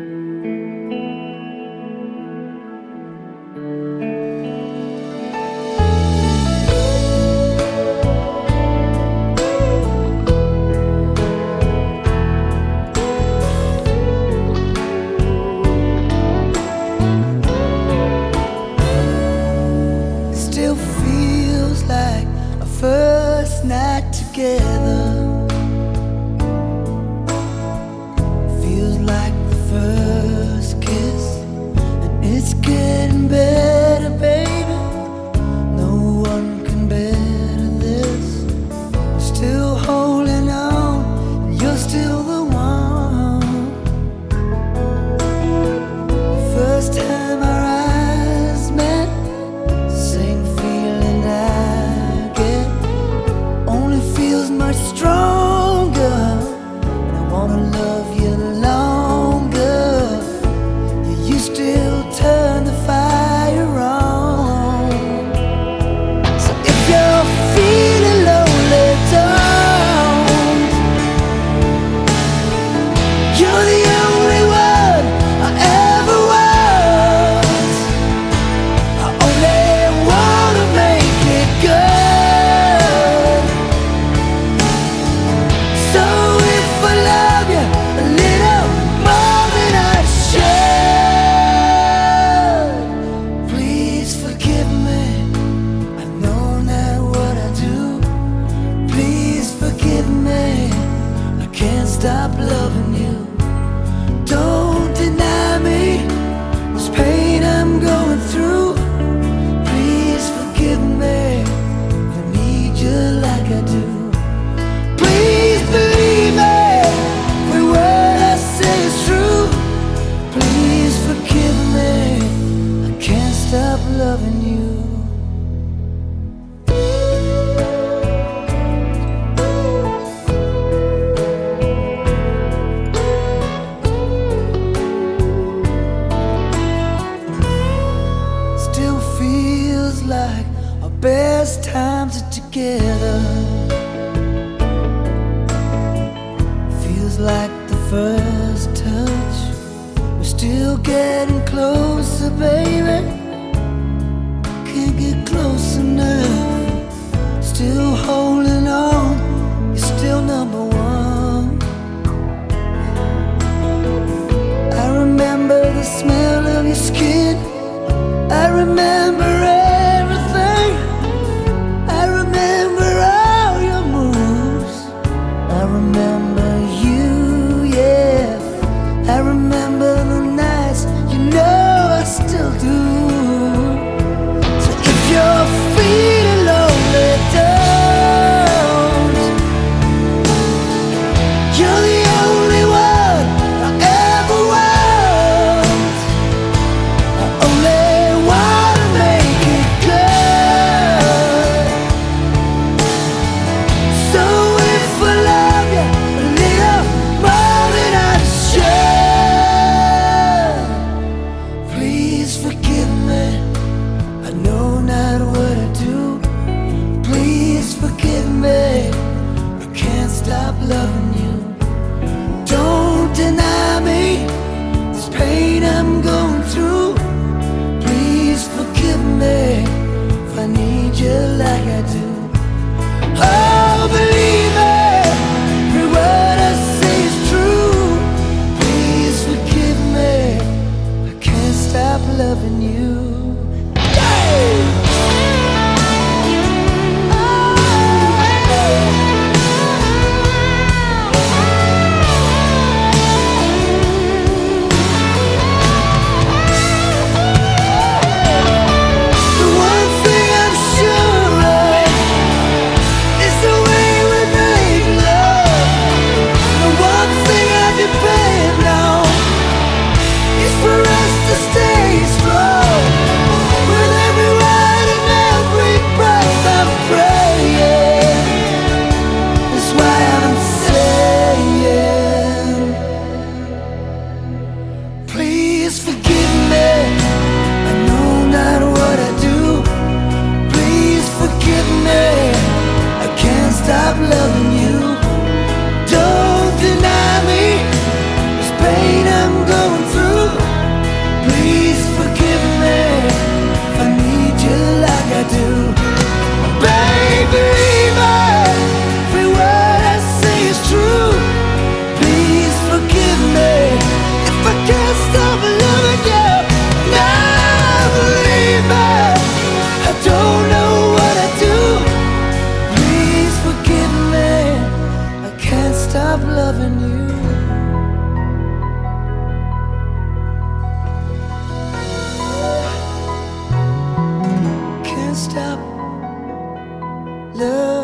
First night together feels like the first kiss, and it's getting better, baby. No one can better this. I'm still holding on, and you're still the one. First time our eyes met, same feeling I get. Feels much stronger, and I wanna love you longer. You still turn the fire on. So if you're feeling lonely, don't. You're the only one I ever want. I only wanna make it good. Stop loving you. Don't deny me this pain I'm going through. Please forgive me if I need you like I do. Please believe me, every word I say is true. Please forgive me, I can't stop loving you. Like our best times are together. Feels like the first touch. We're still getting closer, baby. Can't get close enough. Still holding on. You're still number one. I remember the smell of your skin. I remember everything. I remember all your moves. I remember you, yeah. I remember the nights, you know I still do. So if you're feeling lonely, don't. You're the only one I ever want. I only wanna make it good. So if I love you a little love.